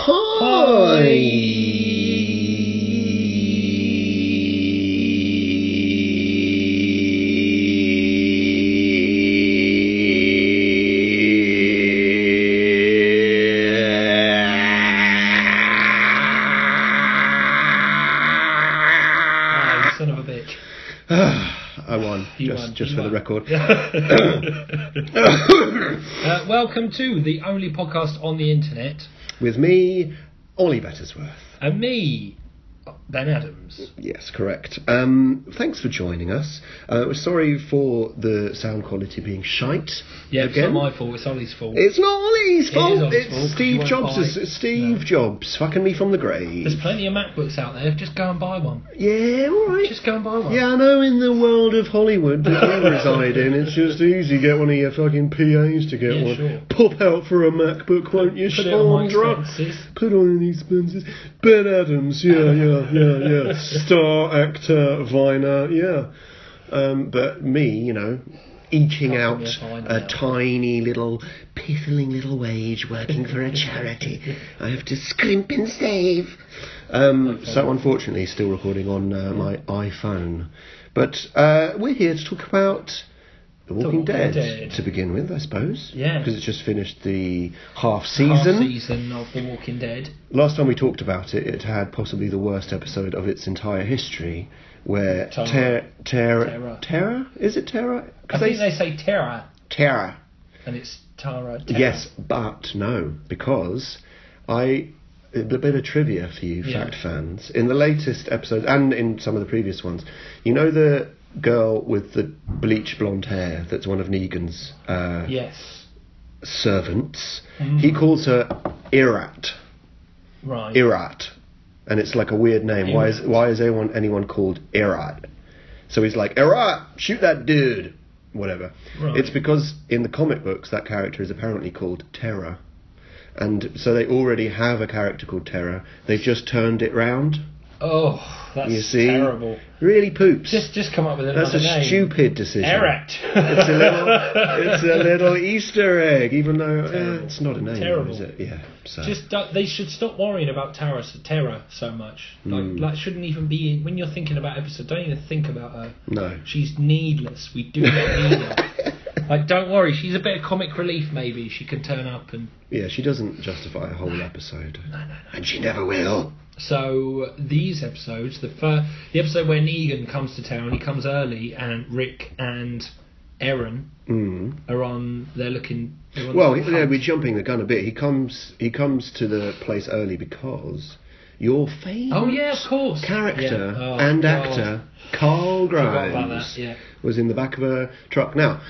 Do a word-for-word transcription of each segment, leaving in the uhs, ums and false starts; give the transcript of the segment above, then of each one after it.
Son of a bitch. I won, You just, won. just You for won. the record. uh, welcome to the only podcast on the internet. With me, Ollie Bettersworth. And me, Ben Adams. Yes, correct. Um, thanks for joining us. Uh, we're sorry for the sound quality being shite. Yeah, it's again. not my fault, it's Ollie's fault. It's not Ollie's It fault. is Ollie's It's fault, 'cause Steve you won't Jobs. buy- It's Steve No. Jobs, fucking me from the grave. There's plenty of MacBooks out there, just go and buy one. Yeah, all right. Just go and buy one. Yeah, I know in the world of Hollywood that you reside in, it's just easy. Get one of your fucking P As to get Yeah, one. sure. Pop out for a MacBook, won't you, Put it on my Chandra? expenses. Put on the expenses. Ben Adams, yeah, yeah, yeah, yeah. Star actor, Viner, yeah. Um, but me, you know, eking Can't out be a Viner a now. tiny little, piffling little wage working for a charity. I have to scrimp and save. Um, Okay. so unfortunately, still recording on uh, my iPhone. But uh, we're here to talk about The Walking, Walking Dead, Dead. to begin with, I suppose. Yeah. Because it's just finished the half Half season. season of The Walking Dead. Last time we talked about it, it had possibly the worst episode of its entire history, where Tara. Ter- Ter- Tara. Tara? Is it Tara? I think they say Terra, Tara. and it's Tara. Terra. Yes, but no, because I... A bit of trivia for you, Yeah. fact fans. In the latest episode, and in some of the previous ones, you know the girl with the bleach blonde hair that's one of Negan's uh, Yes. servants? Mm. He calls her Irat. Right. Irat, and it's like a weird name. Why is Irat. why is anyone anyone called Irat? So he's like, Irat, shoot that dude, whatever. Right. It's because in the comic books that character is apparently called Terra, and so they already have a character called Terra. They've just turned it round. Oh, that's You see, terrible. really poops. Just, just come up with another That's a name. stupid decision. Erect. It's a little, it's a little Easter egg, even though uh, it's not a name, Terrible. is it? Yeah. So. Just uh, they should stop worrying about Tara, Terra so much. Like, Mm. like shouldn't even be in, when you're thinking about episode. Don't even think about her. No. She's needless. We do not need her. Like, don't worry. She's a bit of comic relief. Maybe she can turn up and. Yeah, she doesn't justify a whole episode. No, no, no. And she never will. So these episodes, the fir- the episode where Negan comes to town, he comes early, and Rick and Erin Mm. are on. They're looking. They're on Well, the yeah, hunt. we're jumping the gun a bit. He comes he comes to the place early because your favourite Oh yeah, of course. character Yeah. Oh, and God. actor, Carl Forgot about Grimes, that, yeah. was in the back of a truck. Now,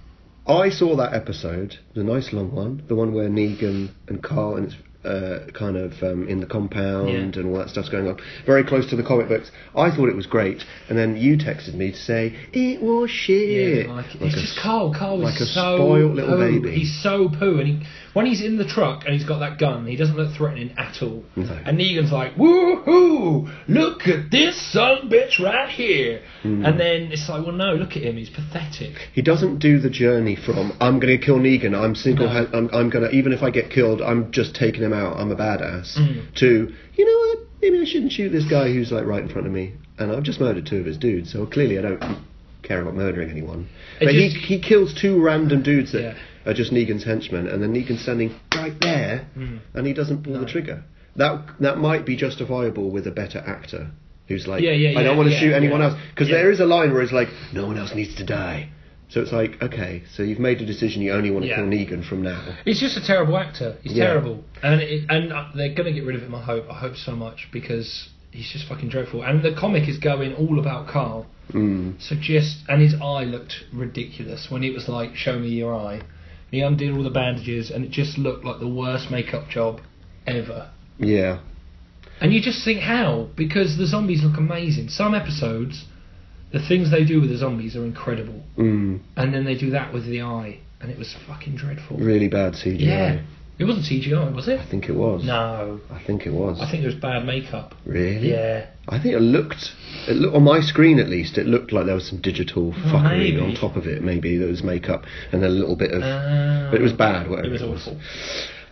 I saw that episode, the nice long one, the one where Negan and Carl and it's uh, kind of um, in the compound Yeah. and all that stuff's going on, very close to the comic books. I thought it was great, and then you texted me to say it was Yeah, shit. like, Like it's a just Carl. Carl like a is so spoiled little poo. baby. He's so poo, and he, when he's in the truck and he's got that gun, he doesn't look threatening at all. No. And Negan's like, "Woohoo! Look at this son bitch right here!" Mm. And then it's like, "Well, no, look at him. He's pathetic." He doesn't do the journey from I'm going to kill Negan. I'm single. No. I'm, I'm going to even if I get killed, I'm just taking him out. I'm a badass. Mm. To you know what? Maybe I shouldn't shoot this guy who's like right in front of me. And I've just murdered two of his dudes. So clearly I don't care about murdering anyone. It But just- he he kills two random dudes that Yeah. are just Negan's henchmen, and then Negan's standing right there, Mm. and he doesn't pull No. the trigger. That that might be justifiable with a better actor. Who's like, Yeah, yeah, I don't yeah, want to yeah, shoot anyone yeah. else. Because Yeah. there is a line where it's like, no one else needs to die. So it's like, okay, so you've made a decision you only want to Yeah. kill Negan from now. He's just a terrible actor. He's Yeah. terrible, and it, and uh, they're gonna get rid of him. I hope. I hope so much because he's just fucking dreadful. And the comic is going all about Carl. Mm. So just and his eye looked ridiculous when it was like, "Show me your eye." He undid all the bandages, and it just looked like the worst makeup job ever. Yeah. And you just think, how? Because the zombies look amazing. Some episodes, the things they do with the zombies are incredible, Mm. and then they do that with the eye, and it was fucking dreadful. Really bad C G I. Yeah, it wasn't C G I, was it? I think it was. No, I think it was. I think it was bad makeup. Really? Yeah. I think it looked, it looked, on my screen at least, it looked like there was some digital fuckery maybe. on top of it. Maybe there was makeup and a little bit of, Uh, but it was bad. Whatever It was it awful.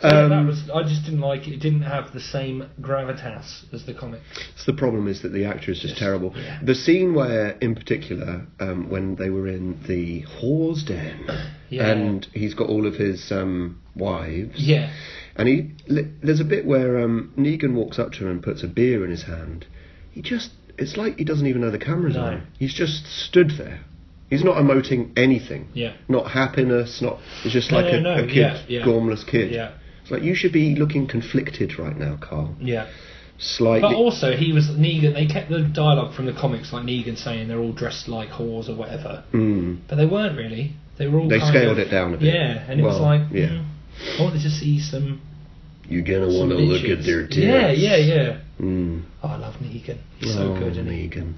So yeah, Um, that was. I just didn't like it. It didn't have the same gravitas as the comic. So the problem is that the actor is just Yes, terrible. yeah. The scene where, in particular, um, when they were in the whore's den, Yeah. and he's got all of his um, wives, Yeah. and he li- there's a bit where um, Negan walks up to him and puts a beer in his hand. He just, it's like he doesn't even know the camera's No. on. He's just stood there. He's not emoting anything. Yeah. Not happiness. Not. It's just No, like no, a, no, a kid, yeah, yeah. gormless kid. Yeah. It's like you should be looking conflicted right now, Carl. Yeah. Slightly. But also, he was Negan. They kept the dialogue from the comics, like Negan saying they're all dressed like whores or whatever. Mm. But they weren't really. They were all. They kind scaled of, it down a bit. Yeah, and it was Well, like, yeah. mm, I wanted to see some. You're gonna some want to look bitches. at their tits. Yeah, yeah, yeah. Mm. Oh, I love Negan. He's oh, so good, isn't he? Negan.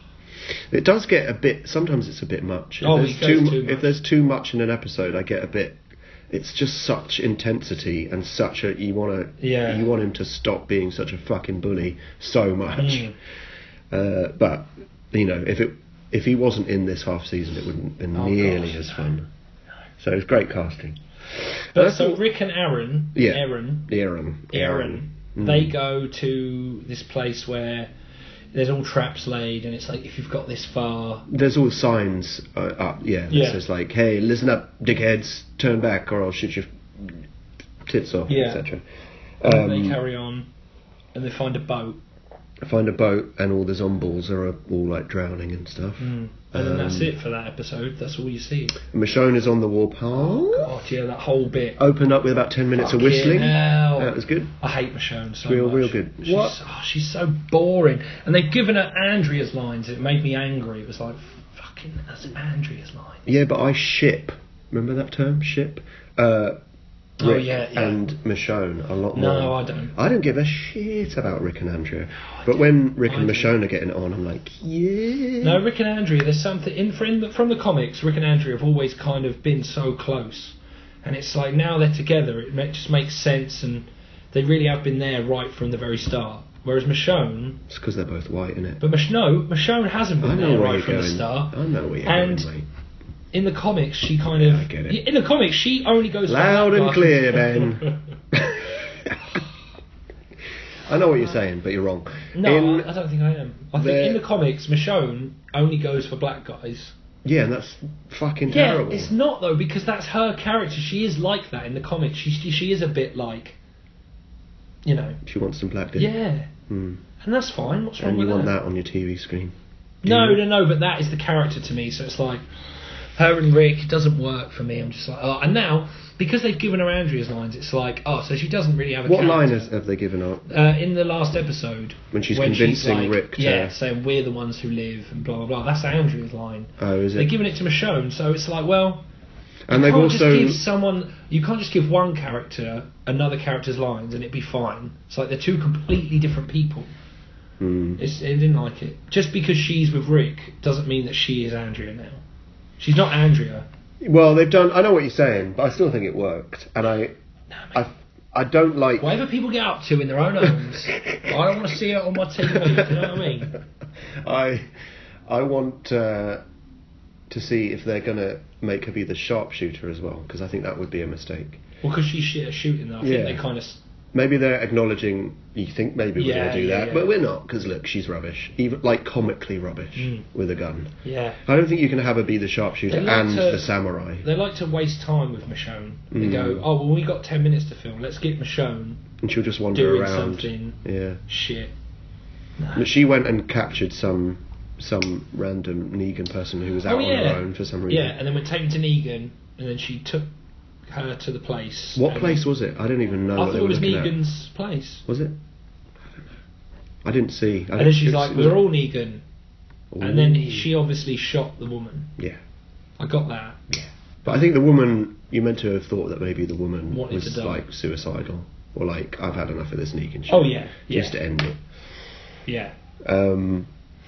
It does get a bit. Sometimes it's a bit much. If Oh, there's he goes mu- too much. If there's too much in an episode, I get a bit. It's just such intensity and such a you want to. Yeah. You want him to stop being such a fucking bully so much. Mm. Uh, but you know, if it if he wasn't in this half season, it wouldn't have been Oh, nearly gosh, as no. fun. So it's great casting. But I so thought- Rick and Aaron, Yeah. Aaron, Aaron. Aaron, Mm. they go to this place where there's all traps laid, and it's like if you've got this far, There's all signs uh, up, yeah, that Yeah. says like, "Hey, listen up, dickheads, turn back, or I'll shoot your tits off," Yeah. et cetera. and they Um, carry on, and they find a boat, find a boat, and all the zombies are all like drowning and stuff. mm. and then that's Um, it for that episode. That's all you see. Michonne is on the warpath. God, yeah, that whole bit. Opened up with about ten minutes of Fucking whistling. hell. That was good. I hate Michonne so Real- much. real good. She's, What? Oh, she's so boring. And they've given her Andrea's lines. It made me angry. It was like, fucking, that's Andrea's line. Yeah, but I ship. Remember that term, ship? Uh, Oh, Rick yeah, yeah. and Michonne a lot more. No, I don't. I don't give a shit about Rick and Andrea. I But do. when Rick I and do. Michonne are getting on, I'm like, yeah. No, Rick and Andrea, there's something in from the, from the comics. Rick and Andrea have always kind of been so close, and it's like now they're together. It ma- just makes sense, and they really have been there right from the very start. Whereas Michonne, It's because they're both white, innit? but Mich- no, Michonne hasn't I been know there where right you're from going. the start. I know where you're And going, mate. In the comics, she kind of I get it. in the comics she only goes for Loud black and guys. clear, Ben. I know what you're saying, but you're wrong. No, In- I, I don't think I am. I think the- in the comics, Michonne only goes for black guys. yeah, and that's fucking Yeah, terrible. it's not though, because that's her character. She is like that in the comics. She she, she is a bit like, you know. She wants some black dick. Yeah, Hmm. and that's fine. What's wrong And you with want that? that on your T V screen. Do No, you? no, no. But that is the character to me. So it's like her and Rick. It doesn't work for me. I'm just like, oh. And now because they've given her Andrea's lines, it's like, oh, so she doesn't really have a What character. line has, have they given her? Uh, in the last episode, When she's convincing like, Rick to- yeah, saying we're the ones who live and blah blah blah. That's Andrea's line. Oh, is They're it? giving it to Michonne, so it's like, well, And you they've can't also just give someone. You can't just give one character another character's lines and it'd be fine. It's like they're two completely different people. Hmm. It's, I didn't like it. Just because she's with Rick doesn't mean that she is Andrea now. She's not Andrea. Well, they've done. I know what you're saying, but I still think it worked. And I, I, I don't like. Whatever people get up to in their own homes, I don't want to see it on my T V. Do you know what I mean? I, I want uh, to see if they're gonna make her be the sharpshooter as well, because I think that would be a mistake. Well, because she's shit at shooting, though. I Yeah. think they kind of. Maybe they're acknowledging. You think maybe we're Yeah, gonna do yeah, that, yeah. but we're not, because look, she's rubbish, even like comically rubbish Mm. with a gun. Yeah. I don't think you can have her be the sharpshooter They like and to- the samurai. They like to waste time with Michonne. They Mm. go, oh, well, we got ten minutes to film. Let's get Michonne And she'll just wander doing around. something Yeah. shit. But she went and captured some some random Negan person who was out Oh, yeah. on her own for some reason. Yeah, and then went taken to Negan, and then she took her to the place. What and- place was it? I don't even know I what thought they it were was looking at. Negan's place. Was it? I don't know. I didn't see. I And then she's like, we're all Negan. Ooh. And then he, she obviously shot the woman. Yeah. I got that. But I think the woman, you meant to have thought that maybe the woman Wanted was to die. like suicidal. Or like, I've had enough of this Negan shit. Oh, yeah, Just yeah. to end it. Yeah. Um,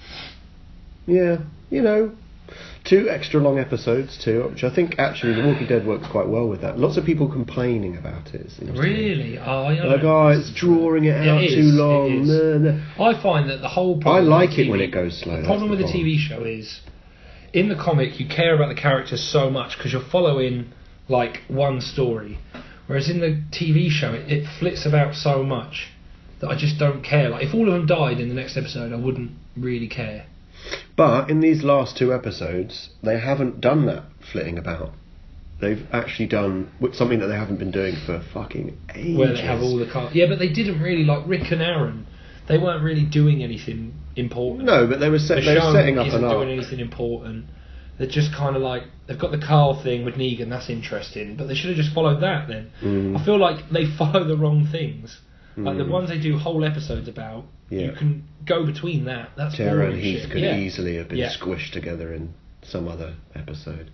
yeah, you know, two extra long episodes too, which I think actually The Walking Dead works quite well with that. Lots of people complaining about it. it seems to me. Really? Oh, I Like, don't- oh, it's drawing it Yeah, out it too is, it long. is. Nah, nah. I find that the whole I problem like with the it when T V it goes slow. The that's problem with the problem. T V show is, in the comic, you care about the characters so much because you're following like one story. Whereas in the T V show, it, it flits about so much that I just don't care. Like, if all of them died in the next episode, I wouldn't really care. But in these last two episodes, they haven't done that flitting about. They've actually done something that they haven't been doing for fucking ages. Where they have all the cars. Yeah, but they didn't really, like Rick and Aaron, they weren't really doing anything important. No, but they were, set, the they were setting up isn't an arc. doing anything important. They're just kind of like, they've got the Carl thing with Negan, that's interesting, but they should have just followed that then. Mm. I feel like they follow the wrong things. Like Mm. the ones they do whole episodes about, Yeah. you can go between that. That's Tara boring and Heath shit. could Yeah. easily have been Yeah. squished together in some other episode.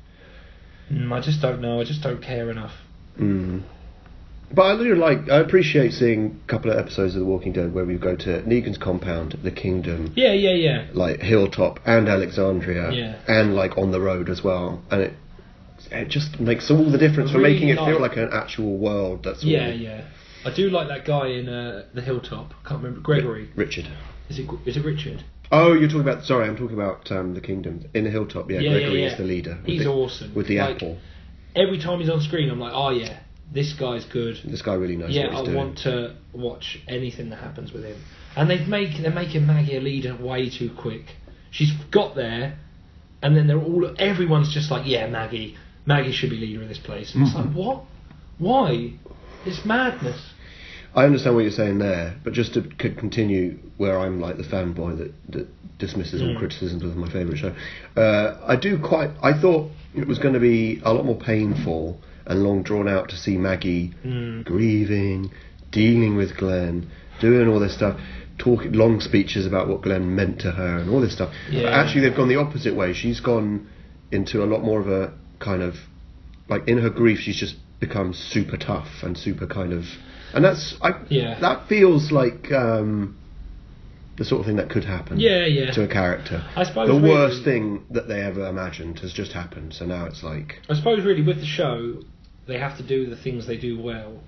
Mm, I just don't know. I just don't care enough. Mm. But I really like, I appreciate seeing a couple of episodes of The Walking Dead where we go to Negan's compound, the Kingdom, Yeah, yeah, yeah. like Hilltop and Alexandria, Yeah. and like on the road as well, and it it just makes all the difference I for really making it feel like- like an actual world. That's all. Yeah, yeah. I do like that guy in uh, the Hilltop. I can't remember. Gregory. Richard. Is it? Is it Richard? Oh, you're talking about. Sorry, I'm talking about um, the Kingdom in the Hilltop. Yeah, Yeah, Gregory yeah, yeah. is the leader. with He's the, awesome. with the Like, apple. Every time he's on screen, I'm like, oh yeah, this guy's good. This guy really knows Yeah, what he's I doing. want to watch anything that happens with him. And they make they're making Maggie a leader way too quick. She's got there, and then they're all everyone's just like, yeah, Maggie, Maggie should be leader of this place. And it's like, what? Why? It's madness. I understand what you're saying there, but just to c- continue where I'm like the fanboy that, that dismisses all Mm. criticisms of my favourite show, uh, I do quite. I thought it was going to be a lot more painful and long drawn out to see Maggie Mm. grieving, dealing with Glenn, doing all this stuff, talking long speeches about what Glenn meant to her and all this stuff. Yeah. But actually, they've gone the opposite way. She's gone into a lot more of a kind of like in her grief, she's just become super tough and super kind of. And that's I, Yeah. that feels like um, the sort of thing that could happen Yeah, yeah. to a character. I suppose the really- worst thing that they ever imagined has just happened. So now it's like I suppose really with the show, they have to do the things they do well.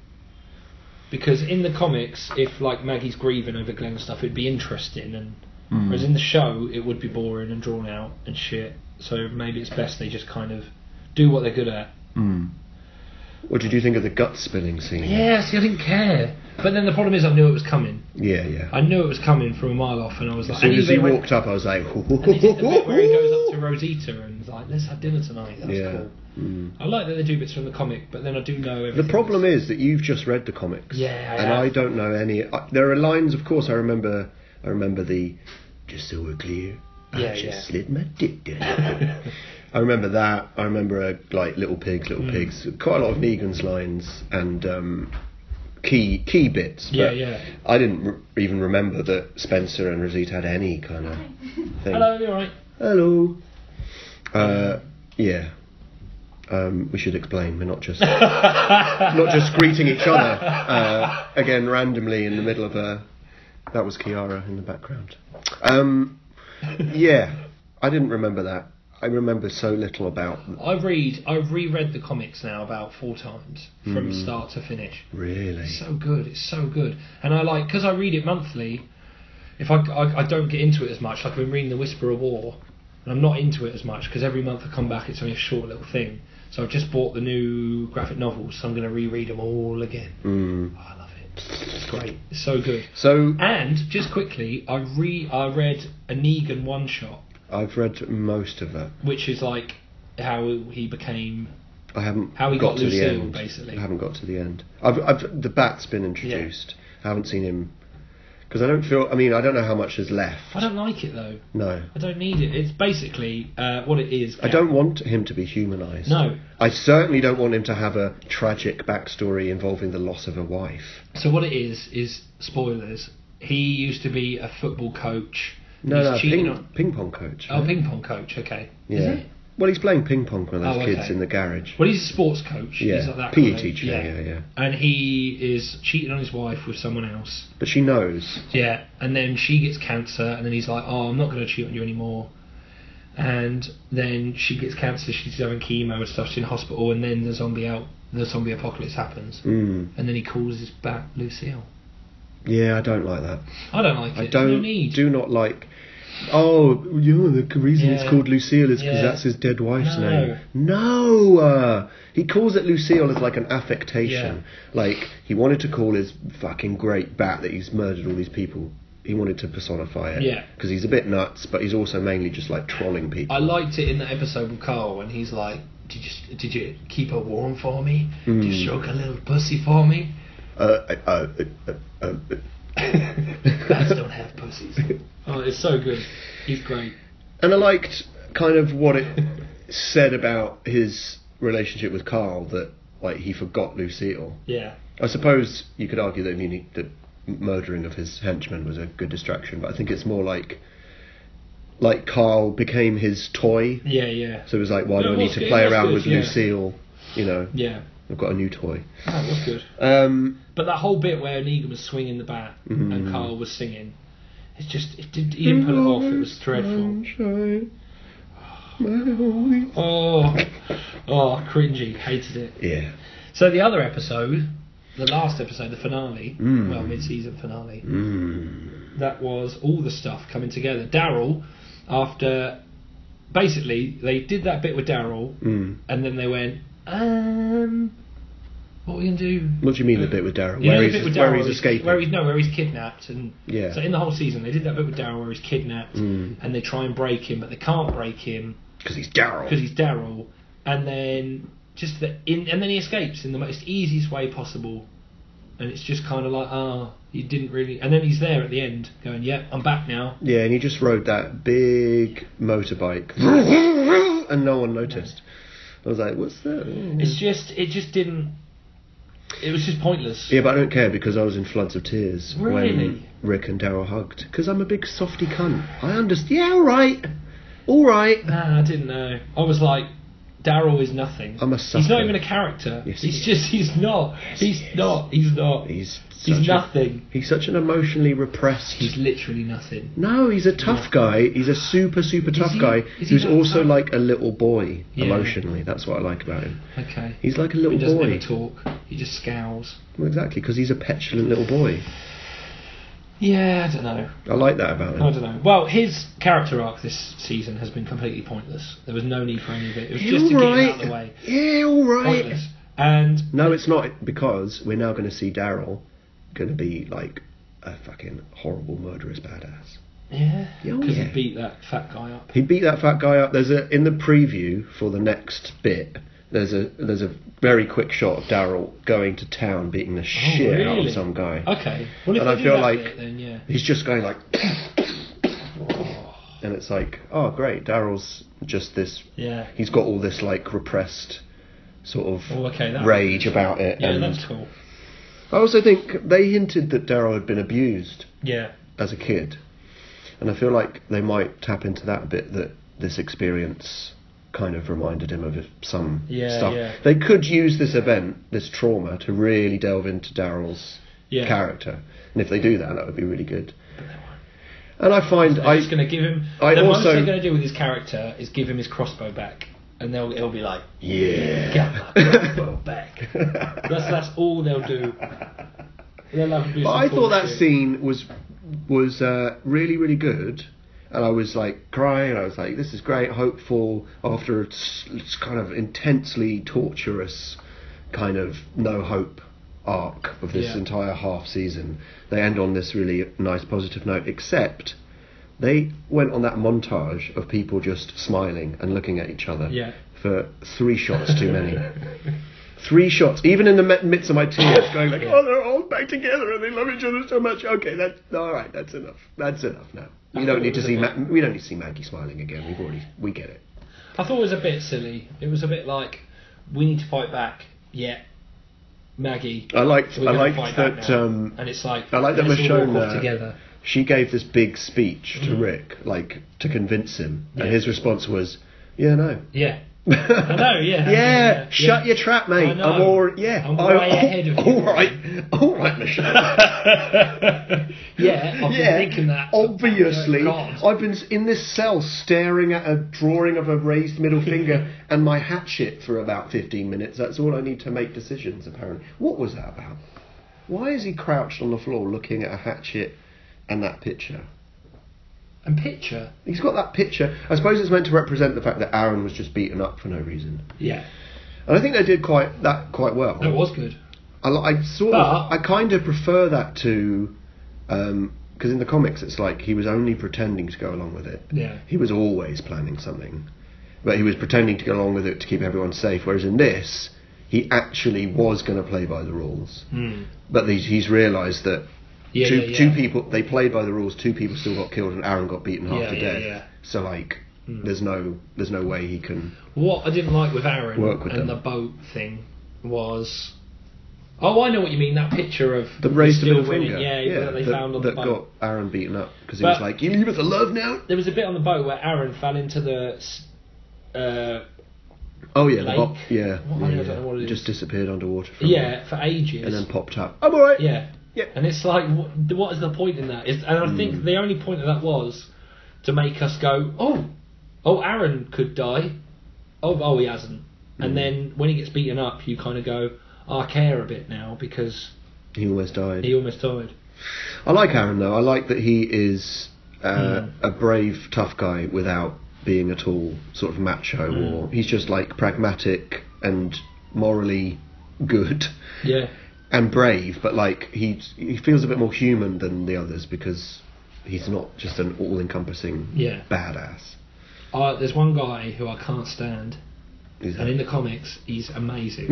Because in the comics, if like Maggie's grieving over Glenn and stuff, it'd be interesting, and Mm. whereas in the show, it would be boring and drawn out and shit. So maybe it's best they just kind of do what they're good at. Mm. What did you think of the gut spilling scene? Yeah, see, I didn't care. But then the problem is, I knew it was coming. Yeah, yeah. I knew it was coming from a mile off, and I was like, As soon and as he even when- walked up, I was like, And they did the bit where he goes up to Rosita and is like, let's have dinner tonight. That was yeah. cool. Mm. I like that they do bits from the comic, but then I do know everything. The problem else. is that you've just read the comics. Yeah, I and have. I don't know any. I, there are lines, of course. I remember. I remember the. Just so we're clear, I Yeah, just yeah. slid my dick down. I remember that. I remember uh, like Little Pigs, Little Mm. Pigs. Quite a lot of Negan's lines and um, key key bits. Yeah, but yeah. I didn't r- even remember that Spencer and Rosita had any kind of thing. Hello, you alright? Hello. Uh, yeah. Um, we should explain. We're not just not just greeting each other uh, again randomly in the middle of a. That was Kiara in the background. Um, yeah, I didn't remember that. I remember so little about. I read, I've reread the comics now about four times from Mm. start to finish. Really. It's so good, it's so good. And I like, because I read it monthly, if I, I, I don't get into it as much, like I've been reading The Whisper of War, and I'm not into it as much, because every month I come back, it's only a short little thing. So I've just bought the new graphic novels, so I'm going to reread them all again. Mm. Oh, I love it. It's great. It's so good. So And, just quickly, I re I read a Negan one-shot, I've read most of that. which is like how he became... I haven't How he got, got to the Lucille, end. basically. I haven't got to the end. I've, I've the Bat's been introduced. I haven't seen him because I don't feel. I mean, I don't know how much is left. I don't like it, though. No. I don't need it. It's basically uh, what it is. I don't want him to be humanised. No. I certainly don't want him to have a tragic backstory involving the loss of a wife. So what it is is spoilers. He used to be a football coach. No, He's no, cheating ping, on- ping pong coach. Oh, right? ping pong coach. Okay. Yeah. Is it? Well, he's playing ping pong with those Oh, kids okay. in the garage. Well, he's a sports coach. Yeah, He's like that P E kind of- teacher, yeah, yeah. And he is cheating on his wife with someone else. But she knows. Yeah. And then she gets cancer, and then he's like, "Oh, I'm not going to cheat on you anymore." And then she gets cancer. She's having chemo and stuff. She's in hospital, and then the zombie out, the zombie apocalypse happens, Mm. and then he calls his back Lucille. Yeah, I don't like that. I don't like it. I don't No need. do not like. Oh, you know, the reason it's Yeah. called Lucille is because Yeah. that's his dead wife's No. name. No! Uh, he calls it Lucille as like an affectation. Like, he wanted to call his fucking great bat that he's murdered all these people. He wanted to personify it. Yeah. Because he's a bit nuts, but he's also mainly just like trolling people. I liked it in that episode with Carl when he's like, "Did you did you keep her warm for me? Did you stroke a little pussy for me?" Uh, uh, uh, uh, uh, uh, Bats don't have pussies. Oh, it's so good. He's great. And I liked kind of what it said about his relationship with Carl, that like he forgot Lucille. Yeah. I suppose you could argue that he need, the murdering of his henchman was a good distraction, but I think it's more like like Carl became his toy. Yeah, yeah. So it was like, why No, do it I need was to good, play it was around good, with yeah. Lucille? You know, Yeah. I've got a new toy. That was good. Um, But that whole bit where Negan was swinging the bat Mm. and Carl was singing, it's just it did, he didn't put it off. It was dreadful. Sunshine, my only- Oh, oh, cringy. Hated it. Yeah. So the other episode, the last episode, the finale, Mm. well, mid-season finale, Mm. that was all the stuff coming together. Daryl, after basically they did that bit with Daryl, Mm. and then they went, um, what are we gonna do? What do you mean the bit with Daryl? You know Where the he's bit with where Daryl, he's where escaping? where he's no, where he's kidnapped, and Yeah. so in the whole season they did that bit with Daryl where he's kidnapped, Mm. and they try and break him, but they can't break him Because he's Daryl. because he's Daryl, and then just the in, and then he escapes in the most easiest way possible, and it's just kind of like, ah, he didn't really, and then he's there at the end going, yeah, I'm back now. Yeah, and he just rode that big motorbike, and no one noticed. I was like, what's that? Oh. It's just, it just didn't. It was just pointless. Yeah, but I don't care because I was in floods of tears Really? when Rick and Daryl hugged. Because I'm a big softy cunt. I understand. Yeah, all right, all right. Nah, I didn't know. I was like, Daryl is nothing. I'm a He's sucker. not even a character. Yes, he he's is. just, he's not. Yes, he's he is. not. He's not. He's He's such a- nothing. he's such an emotionally repressed. He's literally nothing. No, he's a tough guy. He's a super, super tough he? guy Is he who's that also tough? like a little boy Yeah. emotionally. That's what I like about him. Okay. He's like a He little doesn't boy. ever talk. He just scowls. Well, exactly, because he's a petulant little boy. Yeah, I don't know. I like that about him. I don't know. Well, his character arc this season has been completely pointless. There was no need for any of it. It was Yeah, just to all get him right. out of the way. Yeah, all right. Pointless. And No, it's not, because we're now going to see Daryl going to be like a fucking horrible murderous badass. yeah, Yeah, oh because yeah. he beat that fat guy up. He beat that fat guy up. There's a in the preview for the next bit. There's a there's a very quick shot of Daryl going to town, beating the shit out Oh, really? of some guy. Okay. Well, if And they I do feel that like- bit, then yeah. He's just going like, and it's like, oh great, Daryl's just this. Yeah. He's got all this like repressed sort of Oh, okay. That rage about it. Yeah, and that's cool. I also think they hinted that Daryl had been abused Yeah. as a kid, and I feel like they might tap into that a bit, that this experience kind of reminded him of some Yeah, stuff. yeah. They could use this event, this trauma, to really delve into Daryl's Yeah. character, and if they do that, that would be really good. And I find They're I just going to give him. I the most also- they're going to do with his character is give him his crossbow back, and they'll he'll be like, yeah. "Get my crossbow back." That's that's all they'll do. They'll have to do But some I thought that bullshit. scene was was uh, really really good, and I was like crying. I was like, "This is great, hopeful." After it's, it's kind of intensely torturous, kind of no hope arc of this Yeah. entire half season, they end on this really nice positive note. Except they went on that montage of people just smiling and looking at each other Yeah. for three shots too many. Three shots, even in the mi- midst of my tears, going like, Yeah. "Oh, they're all back together and they love each other so much." Okay, that's all right. That's enough. That's enough now. We I don't thought need it to was see. a Ma- bit- we don't need to see Maggie smiling again. We've already. We get it. I thought it was a bit silly. It was a bit like, we need to fight back. Yeah, Maggie. I liked. We're I gonna liked fight back that. now. Um, and it's like, I like that let's all Michonne walk off uh, together. She gave this big speech to Mm. Rick, like to convince him, Yeah. and his response was, "Yeah, no." Yeah. I know, yeah. yeah, Yeah, shut yeah. your trap, mate. I know. I'm all. Yeah, I'm I- way ahead of you. All right, all right, Michelle. Yeah, I've yeah, been thinking that. obviously, Oh, God. I've been in this cell staring at a drawing of a raised middle finger and my hatchet for about fifteen minutes. That's all I need to make decisions, apparently. What was that about? Why is he crouched on the floor looking at a hatchet and that picture? And picture. He's got that picture. I suppose it's meant to represent the fact that Aaron was just beaten up for no reason. Yeah. And I think they did quite that quite well. It was good. I, I sort But- of, I kind of prefer that to, because in the comics it's like he was only pretending to go along with it. Yeah. He was always planning something, but he was pretending to go along with it to keep everyone safe. Whereas in this, he actually was going to play by the rules, Mm. but he's, he's realised that Yeah, two yeah, yeah. two people they played by the rules. Two people still got killed, and Aaron got beaten half Yeah, to yeah, death. yeah. So like, Mm. there's no there's no way he can. What I didn't like with Aaron Work with and them. the boat thing was. Oh, I know what you mean. That picture of The raised still middle winning, finger, yeah, that they that, found on that the boat. got Aaron beaten up because he But- was like, "You leave us alone now." There was a bit on the boat where Aaron fell into the. s- Uh, Oh yeah, the Lake. bop, yeah, What- yeah, I don't yeah. know what it is. Just disappeared underwater. For a yeah, while. for ages. and then popped up. I'm alright. Yeah. Yeah. And it's like, what, what is the point in that? It's, and I Mm. think the only point of that was to make us go, oh, oh, Aaron could die. Oh, oh, he hasn't. And Mm. then when he gets beaten up, you kind of go, oh, I care a bit now because He almost died. he almost died. I like Aaron though. I like that he is uh, Mm. a brave, tough guy without being at all sort of macho, Mm. or he's just like pragmatic and morally good Yeah. and brave, but like he he feels a bit more human than the others because he's not just an all-encompassing Yeah. badass. Uh, there's one guy who I can't stand, He's and in the comics, he's amazing.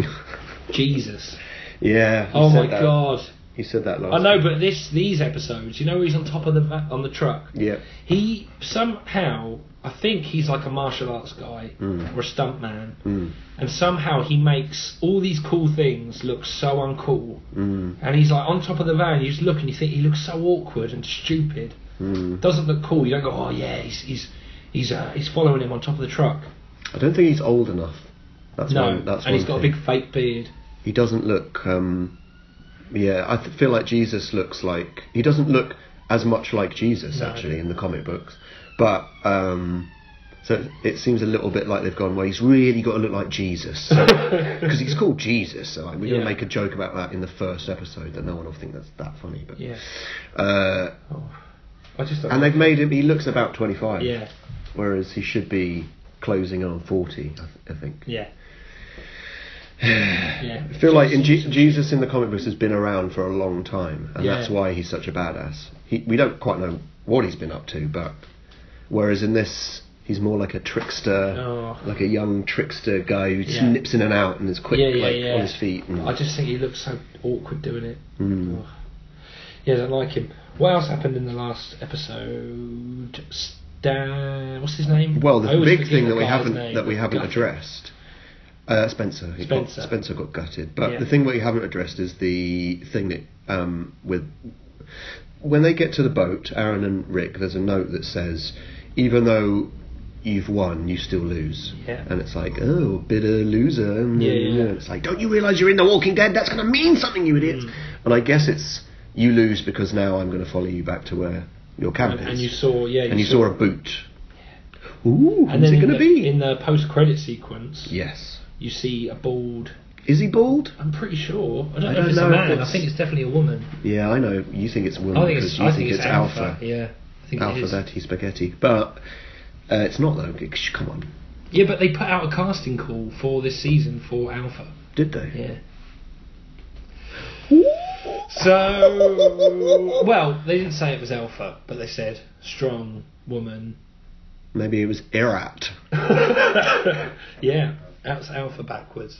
Jesus. yeah. he Oh said my that. God. He said that last. I know, week. but this these episodes, you know, where he's on top of the va- on the truck. Yeah. He somehow, I think he's like a martial arts guy Mm. or a stunt man, Mm. and somehow he makes all these cool things look so uncool. Mm. And he's like on top of the van. You just look and you think he looks so awkward and stupid. Mm. Doesn't look cool. You don't go, oh yeah, he's he's he's uh, he's following him on top of the truck. I don't think he's old enough. That's no, one, that's and he's one got thing. a big fake beard. He doesn't look. Um, yeah, I th- feel like Jesus looks like. He doesn't look as much like Jesus No. actually in the comic books, but um, so it seems a little bit like they've gone. Well, he's really got to look like Jesus because he's called Jesus. So like, we're Yeah. gonna make a joke about that in the first episode that no one will think that's that funny. But Yeah. uh, Oh, I just don't and like they've made him. He looks about twenty-five. Yeah. Whereas he should be closing on forty. I, th- I think. Yeah. yeah. I feel like in Je- Jesus in the comic books has been around for a long time, and Yeah. that's why he's such a badass. He, we don't quite know what he's been up to, but whereas in this, he's more like a trickster, Oh. like a young trickster guy who Yeah. nips in and out and is quick, Yeah, yeah, like yeah. on his feet. And, I just think he looks so awkward doing it. Mm. Ugh. Yeah, I don't like him. What else happened in the last episode? Stan, what's his name? well, I the always big forget thing the that we guy's haven't name. that we haven't Gutted. addressed. Uh, Spencer. He got- Spencer. Spencer got gutted. But Yeah. the thing we haven't addressed is the thing that um, with when they get to the boat, Aaron and Rick. There's a note that says, "Even though you've won, you still lose." Yeah. And it's like, oh, bitter loser. Yeah, yeah. It's like, don't you realise you're in The Walking Dead? That's going to mean something, you idiot. Mm. And I guess it's you lose because now I'm going to follow you back to where your camp And, is. and you saw, yeah, you and you saw a boot. Ooh, And who's then it in going the, to be? in the post-credit sequence, Yes. you see a bald. Is he bald? I'm pretty sure. I don't I know don't if it's know a if man. it's- I think it's definitely a woman. Yeah, I know. You think it's a woman I think because it's. you I think, think it's alpha. Yeah, I think it Alpha is. Veti Spaghetti. But uh, it's not though. Sh- Come on. Yeah, but they put out a casting call for this season for Alpha. Did they? Yeah. So, well, they didn't say it was Alpha, but they said strong woman. Maybe it was Erat. Yeah, that's Alpha backwards.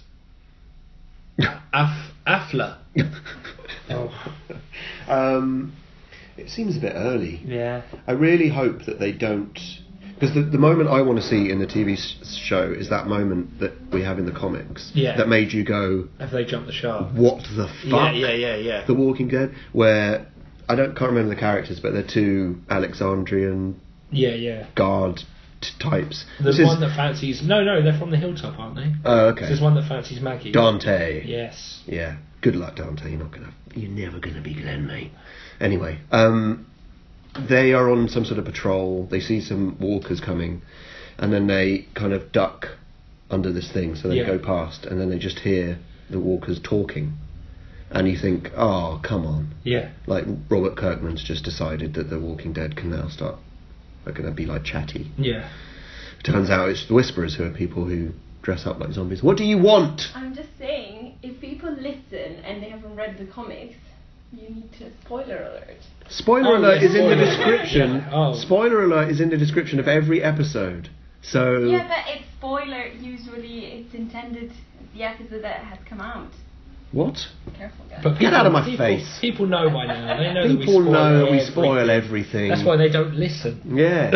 Af Afla. Oh. um, it seems a bit early. Yeah. I really hope that they don't. Because the, the moment I want to see in the T V s- show is that moment that we have in the comics Yeah. that made you go, Have they jumped the shark? what the fuck? Yeah, yeah, yeah, yeah. The Walking Dead, where I don't can't remember the characters, but they're two Alexandrian Yeah, yeah. guard t- types. There's This is- one that fancies. No, no, they're from the hilltop, aren't they? Oh, okay. There's one that fancies Maggie. Dante. Yes. Yeah. Good luck, Dante. You're not gonna. You're never gonna be Glenn, mate. Anyway, um, they are on some sort of patrol. They see some walkers coming, and then they kind of duck under this thing, so they Yeah. go past, and then they just hear the walkers talking, and you think, oh, come on. Yeah. Like Robert Kirkman's just decided that The Walking Dead can now start are going to be like chatty. Yeah. Turns out it's the Whisperers who are people who dress up like zombies. What do you want? I'm just saying, if people listen and they haven't read the comics, you need to spoiler alert. Spoiler Oh, alert yeah, is in the spoiler. description. Yeah. Oh. Spoiler alert is in the description of every episode. So Yeah, but it's spoiler. Usually, it's intended the episode that has come out. what? Careful, guys. But Get out of my people, face. People know by now. They know People that we spoil know that we everything. spoil everything. That's why they don't listen. Yeah.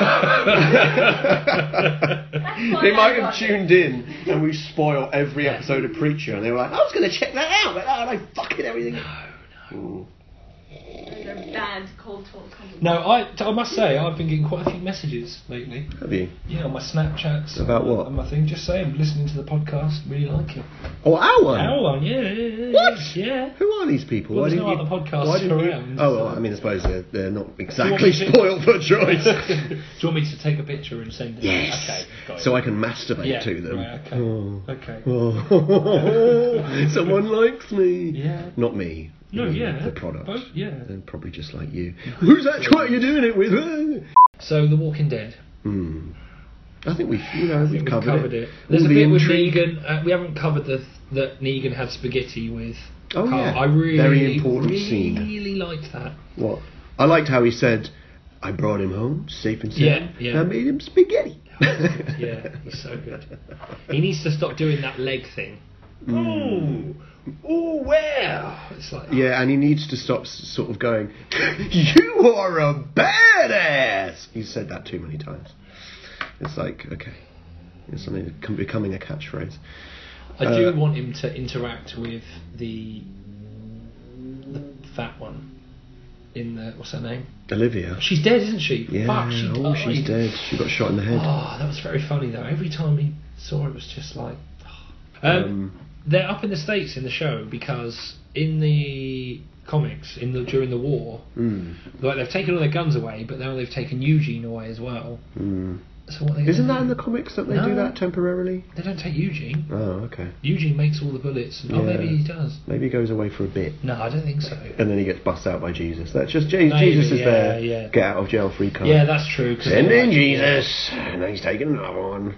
why They I might have got it. tuned in and we spoil every episode of Preacher and they were like, I was going to check that out, but oh, no, fucking everything. No, no. Those are bad cold talk comments. No, I, I must say, I've been getting quite a few messages lately. Have you? Yeah, on my Snapchats. About what? On my thing, just saying, listening to the podcast, really like it. Oh, our one? Our one, yeah, yeah, yeah. What? Yeah. Who are these people? Well, Why there's didn't no you, other podcasts why didn't you- around, Oh, well, so- I mean, I suppose they're, they're not Do you exactly want me to- spoiled for choice. Do you want me to take a picture and send it? Yes. Okay, got it. So I can masturbate Yeah, to them. right, okay. Oh. Okay. Oh. Someone likes me. Yeah. Not me. No, You know, yeah. The product. Both, yeah. They're probably just like you. Who's that twat you're doing it with? So, The Walking Dead. Hmm. I think we've, you know, I we've, think we've covered, covered it. it. There's All a the bit with intrigue. Negan. Uh, we haven't covered the that Negan had spaghetti with. Oh, Carl. yeah. I really, Very important really, scene. really liked that. What? I liked how he said, I brought him home, safe and sound. Yeah, yeah. And I made him spaghetti. Yeah, he's so good. He needs to stop doing that leg thing. Mm. Oh, oh, well. It's like, Yeah, and he needs to stop s- sort of going, you are a badass! He's said that too many times. It's like, okay. It's something that's com- becoming a catchphrase. I do Uh, want him to interact with the the fat one in the what's her name? Olivia. She's dead, isn't she? Yeah, Fuck, she oh, died. she's dead. She got shot in the head. Oh, that was very funny though. Every time he saw it, was just like. Um, Um, they're up in the States in the show because in the comics, in the during the war, mm, like they've taken all their guns away, but now they've taken Eugene away as well. mm. So what are they Isn't gonna that in do? the comics that they No. do that temporarily? They don't take Eugene. Oh, okay. Eugene makes all the bullets. And, Oh, Yeah. maybe he does. Maybe he goes away for a bit. No, I don't think so. And then he gets bust out by Jesus. That's just Je- Maybe, Jesus is yeah, there. yeah. Get out of jail free card. Yeah, that's true. 'cause Send they're in like- Jesus. And then he's taking another one.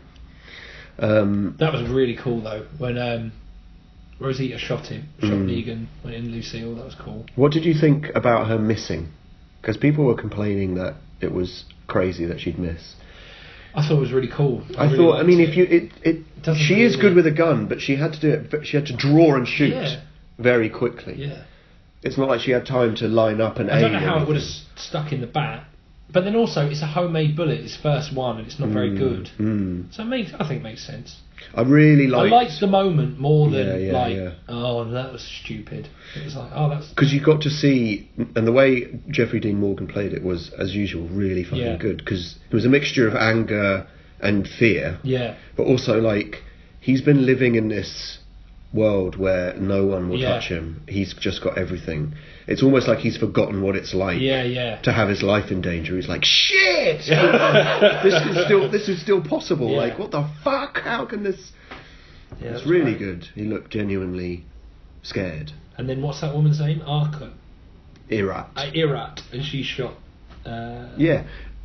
Um, That was really cool though when um, Rosita shot him, shot Mm. Negan, went in Lucille. That was cool. what did you think about her missing? Because people were complaining that it was crazy that she'd miss. I thought it was really cool. I, really thought, I liked mean, it. if you, it, it, Doesn't she is really- good with a gun, but she had to do it. She had to draw and shoot Yeah. very quickly. Yeah. It's not like she had time to line up and I aim. don't know how or it would have anything. stuck in the bat, but then also it's a homemade bullet. It's first one, and it's not very Mm, good. mm. So it makes I think it makes sense. I really I liked liked the moment more than Yeah, yeah, like, yeah. oh, that was stupid. It was like, oh, that's because you got to see, and the way Jeffrey Dean Morgan played it was, as usual, really fucking Yeah. good. Because it was a mixture of anger and fear, yeah, but also like he's been living in this world where no one will Yeah. touch him. He's just got everything. It's almost like he's forgotten what it's like yeah, yeah. to have his life in danger. He's like, shit, this is still this is still possible. Yeah. Like, what the fuck? How can this? yeah It's that's really great. good. He looked genuinely scared. And then what's that woman's name? Arca, Irat. uh, Irat, and she shot. Uh, Yeah.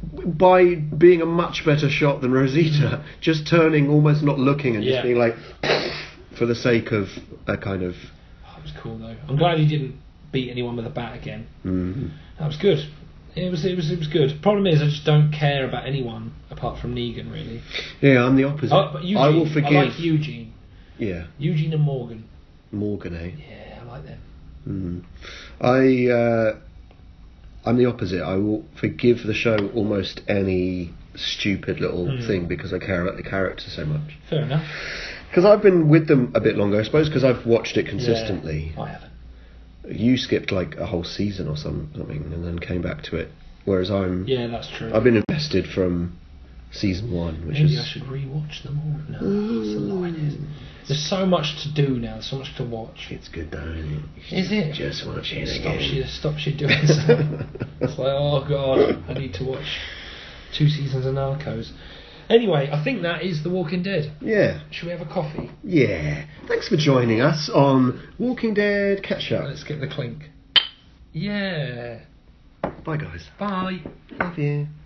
By being a much better shot than Rosita, just turning, almost not looking, and Yeah. just being like, for the sake of a kind of. Oh, it was cool though. I'm glad he didn't beat anyone with a bat again. Mm, That was good. It was it was it was good. Problem is, I just don't care about anyone apart from Negan, really. yeah, I'm the opposite. Oh, but Eugene, I will forgive. I like Eugene, Yeah, Eugene and Morgan. Morgan, eh? Yeah, I like them. Mm. I. Uh, I'm the opposite. I will forgive the show almost any stupid little Mm. thing because I care about the character so much. Fair enough. Because I've been with them a bit longer, I suppose, because I've watched it consistently. Yeah, I haven't. You skipped like a whole season or some, something and then came back to it, whereas I'm Yeah, that's true. I've been invested from season one, which Maybe is I should rewatch them all. No, that's a lie. it is. There's so much to do now. So much to watch. it's good though, isn't it? Is it? Just watch it It stops again. you, stops you doing something. It's like, oh god, I need to watch two seasons of Narcos. Anyway, I think that is The Walking Dead. Yeah, Should we have a coffee? yeah. Thanks for joining us on Walking Dead Catch Up. Let's get the clink. Yeah. Bye guys. Bye. Love you.